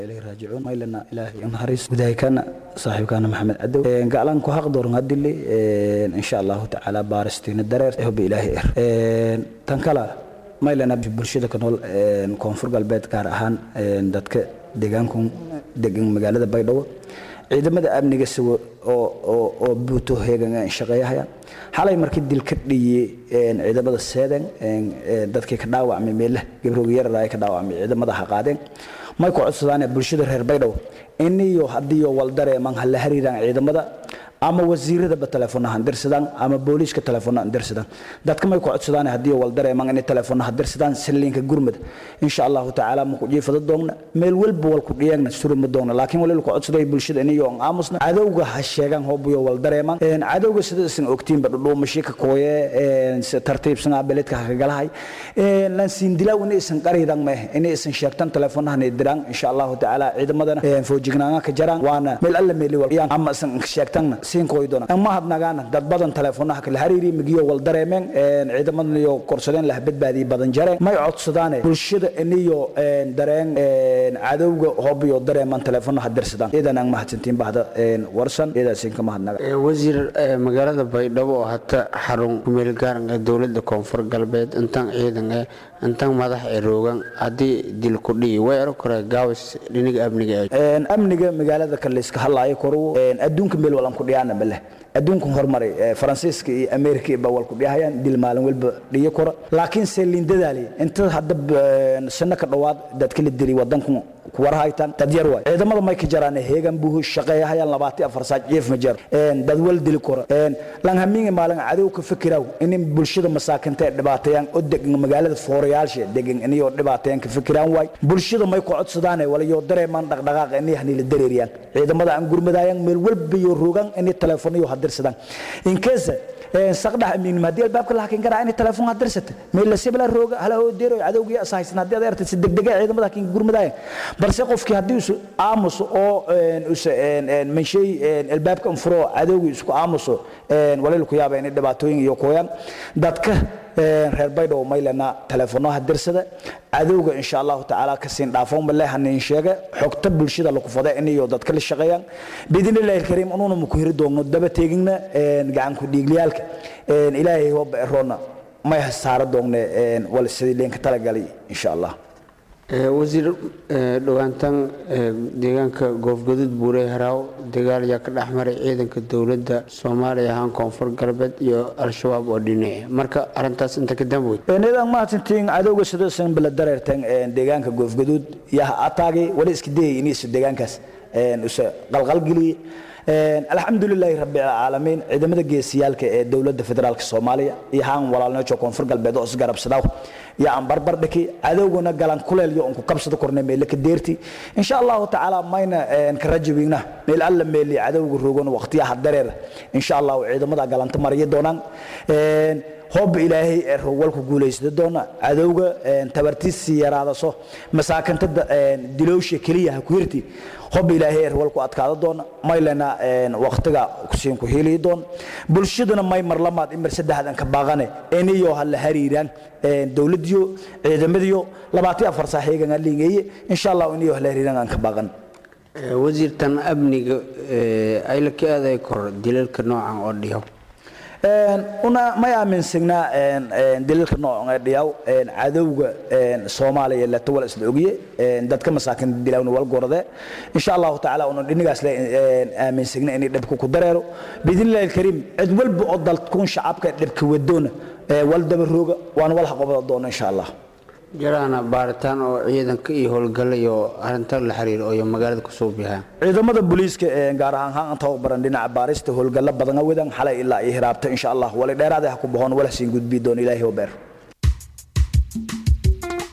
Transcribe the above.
إليه راجعون ما لنا إلهي نهاريس بداية كان صاحب كان محمد عدو قالن كو حق دور هدلي إن شاء الله تعالى بارستين الدرير هو بإلهي تنكلا ما لنا برشيدة كنول كونفور قلبات كار أهان دتك دجانكم دجان مقالة بيضاء ciidamada amniga soo oo buuto heegan shaqeeyaha xalay markii dilka dhiyay ciidamada seedan dadkii ka dhaawacmay meel gabrooga yar ay ka dhaawacmay ciidamada qaadeen may ku codsadaan bulshada reer Baydhabo inniyo hadii wal dareeman hal xiriiraan ciidamada ama wasiirada telefonaha dirsadaan ama booliiska telefonaha dirsadaan dadka may ku codsadaan hadii wal dareeman in telefonaha dirsadaan saliinka gurmad insha Allah taala ma ku jiifada doona meel walba wal ku dhiyagna surma doona laakiin wal ku codsaday bulshada inniyo aamusna cadawga ha sheegan hoobiyo wal dareeman cadawga sidaasan ogtiin badhoo mashika kooye tartiibsan beledka ka galahay lan siin dilaaw in aysan qariidan ma in aysan sheegtan telefonaha diraan insha Allah taala ciidamadana foojignaanga ka jaraan waana meel alla meel wal ama san sheegtan siinkoydona ama hadnagaana dad badan telefonaha kala xiriiri migiyo wal dareemeen ciidamada iyo korsadeen la badbaadi badan jareen may codsadaan bulshada iniyo dareen cadawga hoobiyo dareeman telefonaha dirsadaan idan aan mahadsantiin bahda warsan idaasiin ka mahadnaga wasiir magaalada Baydhabo hata xarun meel gaar ah dawladda koonfur galbeed intaan ciidan intaan madax roogan hadii dil ku dhii way arkore gaawis dhiniga amniga magaalada kale iska halaayo koro adduunka meel walan ku dhiyana bale adduunka hormaray Faransiiska iyo Ameerika ba wal ku dhiyayaan dil maalin walba dhiyo koro laakiin seelin dadaali inta hadda sanad ka dhawaad dadka la diri wadanku ku warhaytan dad yar way ciidamada may ka jaraan heegan buu shaqeeyahayaan 24 saac jeef ma jar dad wal dil koro lan hamiinga maalin cadow ka fikiraw in bulshada masaakinta dhibaatayaan oo degan magaalada foorayaalsha degan inay dhibaatayaan ka fikiraan way bulshada may ku codsadaan walayo dareeman dhaqdhaqaaq inay hanil dareeriyaan ciidamada aan gurmadayaan meel walba iyo rogan inay telefooniyo hadirsadaan in case saqdah amin madiyal baabka laakiin garaa inay telefoon hadirsata meel la sibla rooga hala oo deero cadowga asaysan hadii aad artay degdeg ciidamada kiin gurmadayaan balse qofkii hadii uu aamus oo meeshay albaabka furo cadowga isku aamuso walaal ku yaabay inay dhibaatooyin iyo kooyan dadka reer Baydhabo maylana telefonaha dirsada cadawga insha Allah taala ka siin dhaafo ma leeyahay sheega xogta bulshada lagu faday inay dadka la shaqeeyaan bidinilaahi kariim anuna ma ku hiri doono daba teegina gacan ku dhiigliyalka ilaahay oo beerona ma hasaaro doonne wal sidii leenka tala galay insha Allah wasiir dhawaantan deegaanka goofgadud buuray haraaw dagaal ya ka dhaxmaray ciidanka dawladda Soomaaliya ahaan koonfur galbeed iyo al-shabaab oo dhinay marka arintaas inta ka dambeeyay nidaam ma tintiin cadawga sidoo bala dareertan deegaanka goofgadud yaa ataagay wali iska deeyay inay deegaankaas qalqal gili alxamdulilaahi rabbil caalamiin ciidamada geesiyaalka ee dawladda federaalka Soomaaliya iyo haan walaalnimo koonfur galbeed oo isgarabsadaa يا أم بربر دكي عدونا قالن كل اليوم كقبض كورنا ملك ديرتي إن شاء الله تعالى ماينا نكرجبينا ميل علم ميل عدو الرجون وقتها حدرر إن شاء الله وعيد ماذا قالن تمرية دونان حب إلهي الرجال كقوليس دونا عدوه تبرتيس سيارة صو مساكن تد دلوش كليه كويرتي حب إلهي الرجال كأتكاد دونا ما لنا وقتها كسين كهيلي دون بلشدنا ما يمرلمات إمرسد هذا كباغنة إني يو هالهريران دولديو عدمديو لبعتي أفرس حاجة قالين إن شاء الله إني يو هالهريران كباغن وزير تن أبني أيلك هذا يكر دليل كنوع عن أرديه una ma aaminsigna dililka noocan dhiyaw cadawga Soomaaliya la tawal isla ogiye dadka masaakin dilawna wal goorade insha Allah taala una dhinigaas la aaminsigna in dhabku ku dareero bidinilaahi kariim cid walba oo dalkun shacabka dhabka wadoona wal daba rooga waan wal xaqooda doona insha Allah jaraana baaritaan oo ciidanka iyo howlgalayo arinta la xiriir oo magaalada ku soo bixaan ciidamada booliiska gaar ahaan taw baran dhinaca baarista howlgala badan wadan xalay ilaa ay hiraabta insha Allah wala dheeraad ah ku boqon wala siin gudbi doon Ilaahay oo beer